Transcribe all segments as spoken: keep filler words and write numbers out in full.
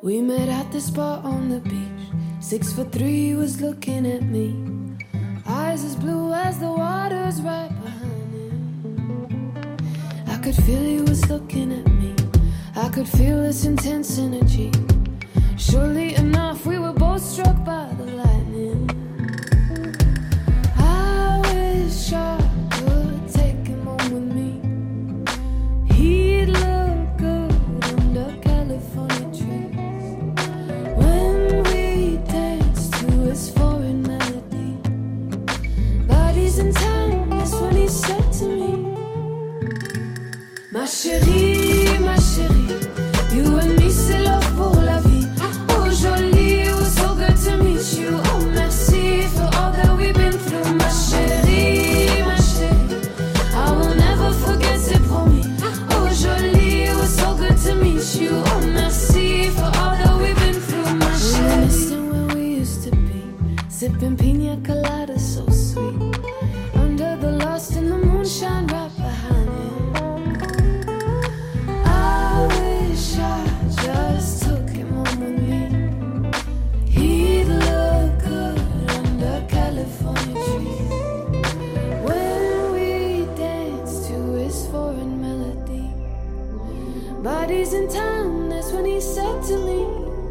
We met at the spot on the beach. Six foot three was looking at me. Eyes as blue as the waters right behind him. I could feel he was looking at me. I could feel this intense energy. Surely enough, we were both struck by the lightning. I wish I could take him home with me. He'd look good under California trees. When we danced to his foreign melody. Bodies in time, that's when he said to me, ma chérie, ma chérie, you and me c'est love pour la vie. Oh jolie, it was so good to meet you. Oh merci for all that we've been through. Ma chérie, ma chérie, I will never forget, c'est promis. Oh jolie, it was so good to meet you. Oh merci for all that we've been through. Ma chérie, missing where we used to be. Sipping pina colada so sweet. Under the lost in the moonshine right behind him. I wish I just took him home with me. He'd look good under California trees. When we danced to his foreign melody. Bodies in town, that's when he said to me,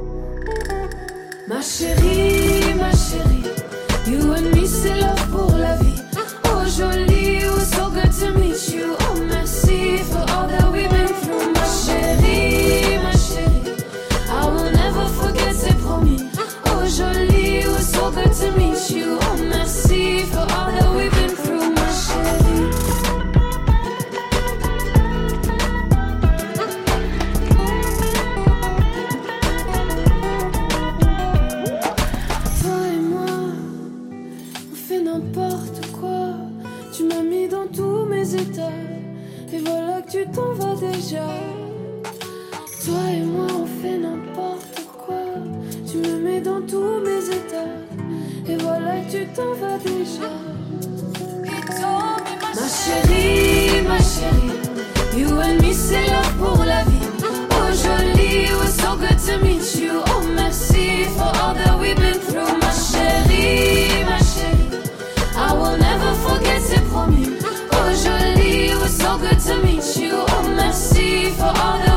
ma chérie, ma chérie, you and me c'est love pour la vie. Oh jolie, it was so good to meet you. Oh merci for all that we've been through. Ma chérie, ma chérie, I will never forget, c'est promis. Oh jolie, it was so good to meet you. Oh merci for all that we've been through. Ma chérie. Toi et moi, on fait n'importe quoi. Tu m'as mis dans tous mes états. Et voilà que tu t'en vas déjà. Toi et moi on fait n'importe quoi. Tu me mets dans tous mes états. Et voilà que tu t'en vas déjà. Ma chérie, ma chérie, you and me c'est love pour la vie. Oh jolie, it was so good to meet you. Oh merci for all that we've been through. Ma chérie, ma chérie, I will never forget, c'est promis. Oh jolie, it was so good to meet you. Oh merci for all that